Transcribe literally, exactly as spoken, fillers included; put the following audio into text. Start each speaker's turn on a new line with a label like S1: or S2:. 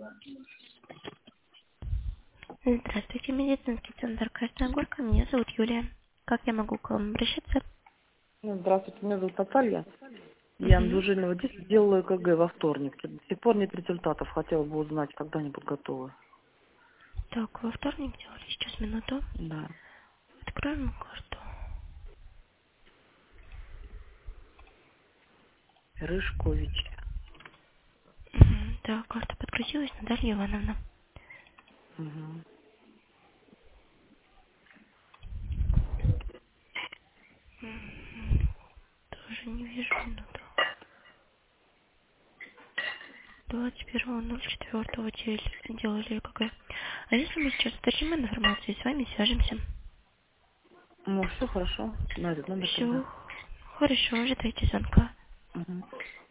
S1: Здравствуйте, медицинский центр Красная Горка. Меня зовут Юлия. Как я могу к вам обращаться?
S2: Ну, здравствуйте, меня зовут Наталья. Я
S1: Угу.
S2: двужильного диска делала ЭКГ во вторник. До сих пор нет результатов. Хотела бы узнать, когда они будут готовы.
S1: Так, во вторник делали. Сейчас, минуту.
S2: Да.
S1: Откроем карту.
S2: Рыжкович.
S1: Угу. Так, карта подгрузилась. Наталья Ивановна.
S2: Угу.
S1: Мгм. Тоже не вижу минуту. двадцать первого ноль четвёртого делали ЭКГ. А если мы сейчас уточним информацию и с вами свяжемся?
S2: Ну, все хорошо. На этот номер тогда.
S1: Все хорошо, ожидайте звонка.
S2: Угу.